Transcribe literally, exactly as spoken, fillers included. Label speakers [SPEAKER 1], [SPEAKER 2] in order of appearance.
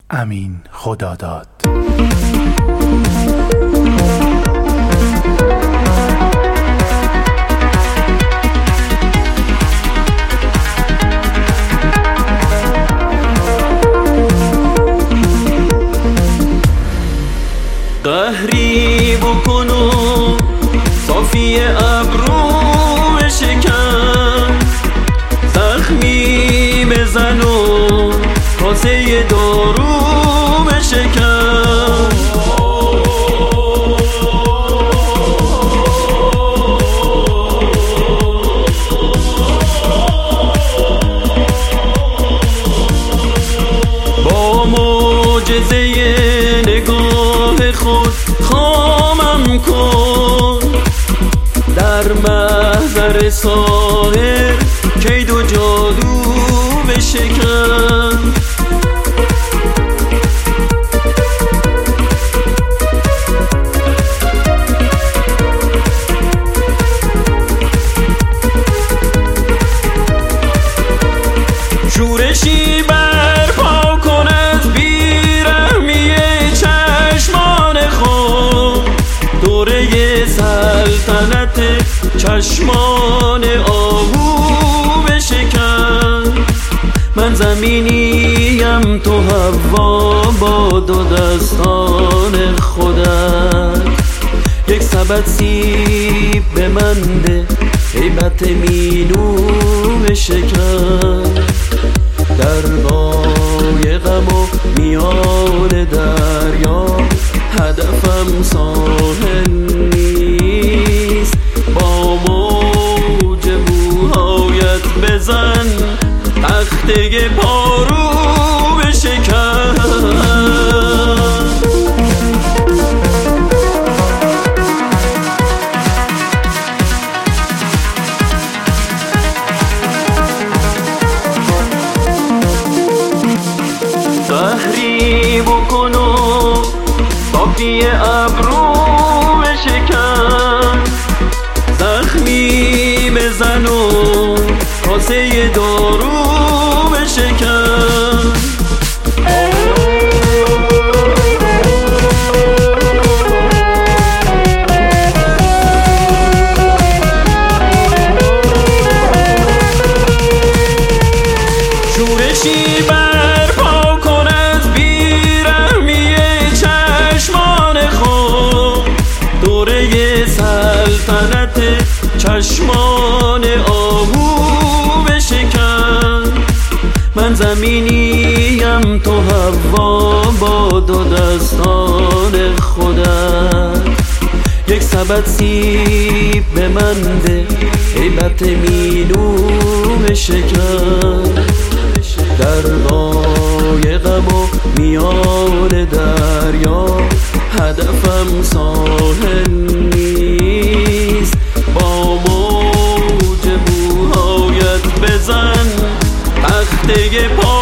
[SPEAKER 1] امین خداداد.
[SPEAKER 2] قهری بکن و صافی ابرو شکن، زخمی بزن و کاسه دارو بشکن. با معجزه نگاه خود خامم کن، در محضر ساحر کید و جادو بشکن. شورشی برپا کن از بیرحمی چشمان خود، دوره سلطنت چشمان آهو بشکن. من زمینیم تو هوا با دو دستان خودت، یک سبد سیب به من ده هیبت مینو بشکن. در قایقم و میان دریا هدفم ساحل نیست، با موج موهایت بزن تخته پارو بشکن. قهری بکن و صافی ابرو بشکن، زخمی بزن و کاسه دارو بشکن. شورشی برپا کن از بیرحمی چشمان خود، دوره سلطنت چشمان آهو بشکن. من زمینیم تو هوا با دو دستان خودت، یک سبد سیب به من ده هیبت مینو بشکن. در قایقم و میان دریا هدفم ساحل نیست، با موج موهایت بزن تخته پا